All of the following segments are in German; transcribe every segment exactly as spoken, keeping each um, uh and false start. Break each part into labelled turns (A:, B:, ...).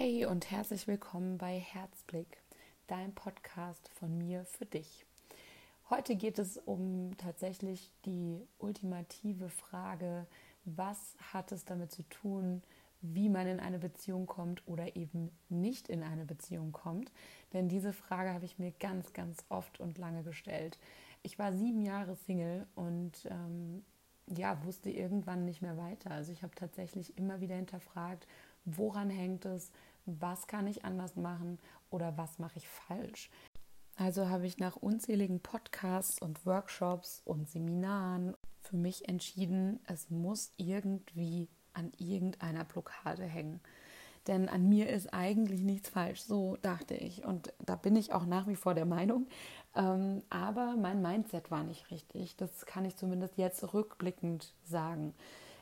A: Hey und herzlich willkommen bei Herzblick, dein Podcast von mir für dich. Heute geht es um tatsächlich die ultimative Frage, was hat es damit zu tun, wie man in eine Beziehung kommt oder eben nicht in eine Beziehung kommt. Denn diese Frage habe ich mir ganz, ganz oft und lange gestellt. Ich war sieben Jahre Single und ähm, ja, wusste irgendwann nicht mehr weiter. Also ich habe tatsächlich immer wieder hinterfragt, woran hängt es, was kann ich anders machen oder was mache ich falsch. Also habe ich nach unzähligen Podcasts und Workshops und Seminaren für mich entschieden, es muss irgendwie an irgendeiner Blockade hängen. Denn an mir ist eigentlich nichts falsch, so dachte ich. Und da bin ich auch nach wie vor der Meinung. Ähm, aber mein Mindset war nicht richtig. Das kann ich zumindest jetzt rückblickend sagen.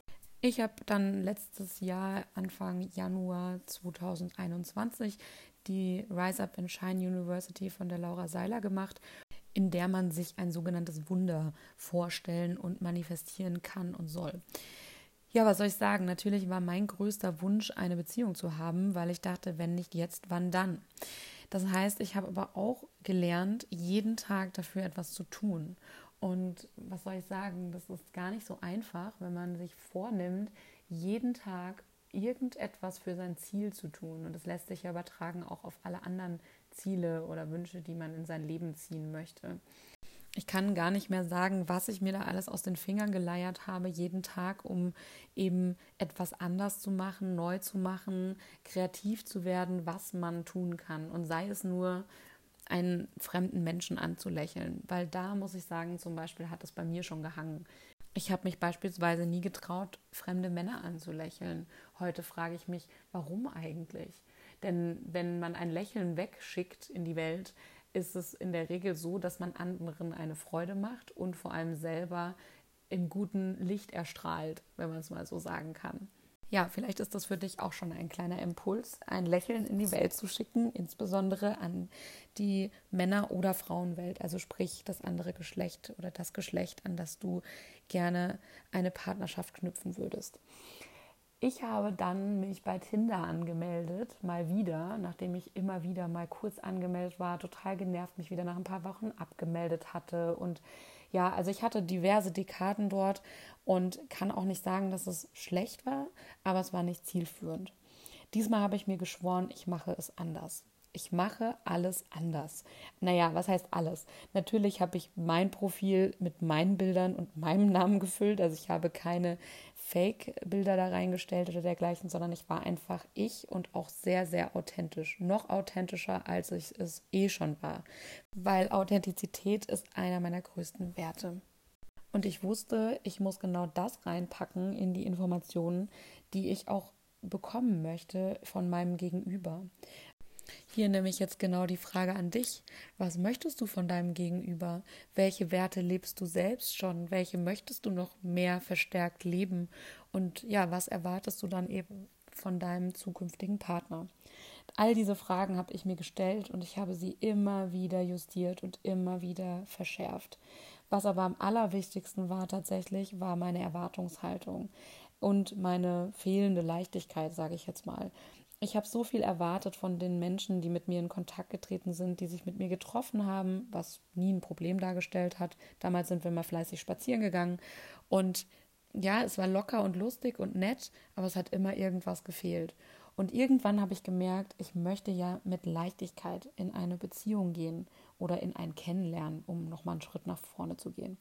A: Ich habe dann letztes Jahr, Anfang Januar zwanzig einundzwanzig, die Rise Up and Shine University von der Laura Seiler gemacht, in der man sich ein sogenanntes Wunder vorstellen und manifestieren kann und soll. Ja, was soll ich sagen? Natürlich war mein größter Wunsch, eine Beziehung zu haben, weil ich dachte, wenn nicht jetzt, wann dann? Das heißt, ich habe aber auch gelernt, jeden Tag dafür etwas zu tun. Und was soll ich sagen, das ist gar nicht so einfach, wenn man sich vornimmt, jeden Tag irgendetwas für sein Ziel zu tun. Und das lässt sich ja übertragen auch auf alle anderen Ziele oder Wünsche, die man in sein Leben ziehen möchte. Ich kann gar nicht mehr sagen, was ich mir da alles aus den Fingern geleiert habe, jeden Tag, um eben etwas anders zu machen, neu zu machen, kreativ zu werden, was man tun kann. Und sei es nur, einen fremden Menschen anzulächeln. Weil da muss ich sagen, zum Beispiel hat es bei mir schon gehangen. Ich habe mich beispielsweise nie getraut, fremde Männer anzulächeln. Heute frage ich mich, warum eigentlich? Denn wenn man ein Lächeln wegschickt in die Welt, ist es in der Regel so, dass man anderen eine Freude macht und vor allem selber im guten Licht erstrahlt, wenn man es mal so sagen kann. Ja, vielleicht ist das für dich auch schon ein kleiner Impuls, ein Lächeln in die Welt zu schicken, insbesondere an die Männer- oder Frauenwelt, also sprich das andere Geschlecht oder das Geschlecht, an das du gerne eine Partnerschaft knüpfen würdest. Ich habe dann mich bei Tinder angemeldet, mal wieder, nachdem ich immer wieder mal kurz angemeldet war, total genervt, mich wieder nach ein paar Wochen abgemeldet hatte. Und ja, also ich hatte diverse Dekaden dort und kann auch nicht sagen, dass es schlecht war, aber es war nicht zielführend. Diesmal habe ich mir geschworen, ich mache es anders. Ich mache alles anders. Naja, was heißt alles? Natürlich habe ich mein Profil mit meinen Bildern und meinem Namen gefüllt. Also ich habe keine Fake-Bilder da reingestellt oder dergleichen, sondern ich war einfach ich und auch sehr, sehr authentisch. Noch authentischer, als ich es eh schon war. Weil Authentizität ist einer meiner größten Werte. Und ich wusste, ich muss genau das reinpacken in die Informationen, die ich auch bekommen möchte von meinem Gegenüber. Hier nämlich jetzt genau die Frage an dich. Was möchtest du von deinem Gegenüber? Welche Werte lebst du selbst schon? Welche möchtest du noch mehr verstärkt leben? Und ja, was erwartest du dann eben von deinem zukünftigen Partner? All diese Fragen habe ich mir gestellt und ich habe sie immer wieder justiert und immer wieder verschärft. Was aber am allerwichtigsten war tatsächlich, war meine Erwartungshaltung und meine fehlende Leichtigkeit, sage ich jetzt mal. Ich habe so viel erwartet von den Menschen, die mit mir in Kontakt getreten sind, die sich mit mir getroffen haben, was nie ein Problem dargestellt hat. Damals sind wir mal fleißig spazieren gegangen und ja, es war locker und lustig und nett, aber es hat immer irgendwas gefehlt. Und irgendwann habe ich gemerkt, ich möchte ja mit Leichtigkeit in eine Beziehung gehen oder in ein Kennenlernen, um nochmal einen Schritt nach vorne zu gehen.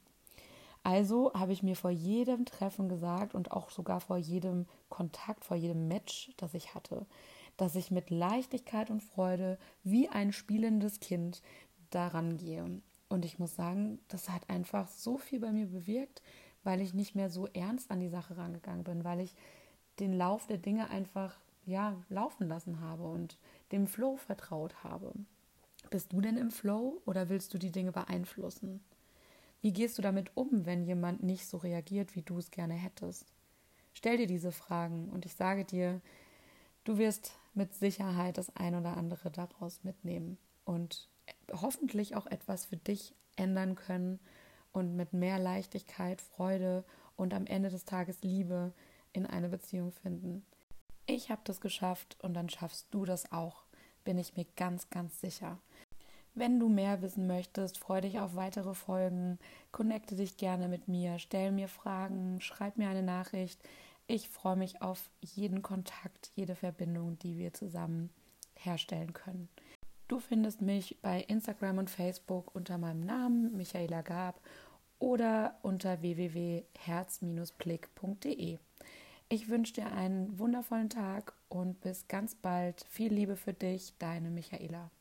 A: Also habe ich mir vor jedem Treffen gesagt und auch sogar vor jedem Kontakt, vor jedem Match, das ich hatte, dass ich mit Leichtigkeit und Freude wie ein spielendes Kind daran gehe. Und ich muss sagen, das hat einfach so viel bei mir bewirkt, weil ich nicht mehr so ernst an die Sache rangegangen bin, weil ich den Lauf der Dinge einfach ja, laufen lassen habe und dem Flow vertraut habe. Bist du denn im Flow oder willst du die Dinge beeinflussen? Wie gehst du damit um, wenn jemand nicht so reagiert, wie du es gerne hättest? Stell dir diese Fragen und ich sage dir, du wirst mit Sicherheit das ein oder andere daraus mitnehmen und hoffentlich auch etwas für dich ändern können und mit mehr Leichtigkeit, Freude und am Ende des Tages Liebe in eine Beziehung finden. Ich habe das geschafft und dann schaffst du das auch, bin ich mir ganz, ganz sicher. Wenn du mehr wissen möchtest, freue dich auf weitere Folgen, connecte dich gerne mit mir, stell mir Fragen, schreib mir eine Nachricht. Ich freue mich auf jeden Kontakt, jede Verbindung, die wir zusammen herstellen können. Du findest mich bei Instagram und Facebook unter meinem Namen Michaela Gab oder unter w w w punkt herz Bindestrich blick punkt de. Ich wünsche dir einen wundervollen Tag und bis ganz bald. Viel Liebe für dich, deine Michaela.